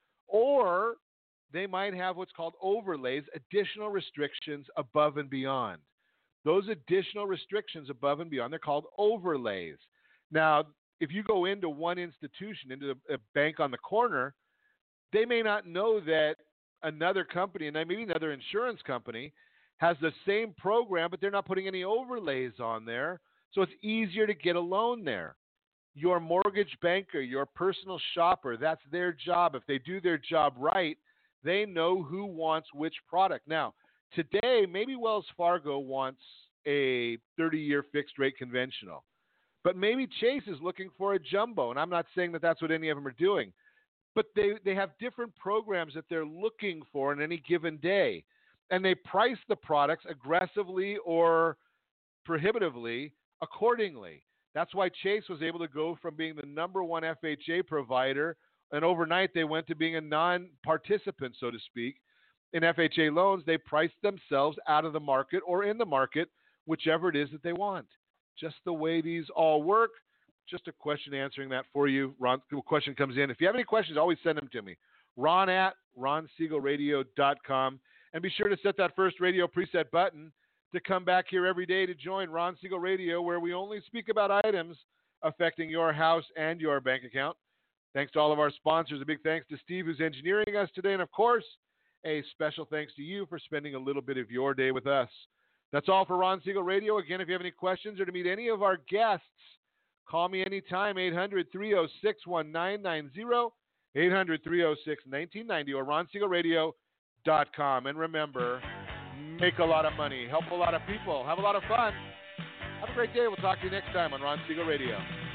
or they might have what's called overlays, additional restrictions above and beyond. Those additional restrictions above and beyond, they're called overlays. Now, if you go into one institution, into a bank on the corner, they may not know that another company, and maybe another insurance company, has the same program, but they're not putting any overlays on there, so it's easier to get a loan there. Your mortgage banker, your personal shopper, that's their job. If they do their job right, they know who wants which product. Now, today, maybe Wells Fargo wants a 30-year fixed rate conventional, but maybe Chase is looking for a jumbo, and I'm not saying that that's what any of them are doing, but they have different programs that they're looking for in any given day, and they price the products aggressively or prohibitively accordingly. That's why Chase was able to go from being the number one FHA provider, and overnight they went to being a non-participant, so to speak, in FHA loans. They priced themselves out of the market or in the market, whichever it is that they want. Just the way these all work. Just a question answering that for you. Ron, a question comes in. If you have any questions, always send them to me. Ron at ronsiegelradio.com. And be sure to set that first radio preset button to come back here every day to join Ron Siegel Radio, where we only speak about items affecting your house and your bank account. Thanks to all of our sponsors. A big thanks to Steve, who's engineering us today. And, of course, a special thanks to you for spending a little bit of your day with us. That's all for Ron Siegel Radio. Again, if you have any questions or to meet any of our guests, call me anytime, 800-306-1990, 800-306-1990, or ronsiegelradio.com. RonSiegelRadio.com. And remember, make a lot of money, help a lot of people, have a lot of fun. Have a great day. We'll talk to you next time on Ron Siegel Radio.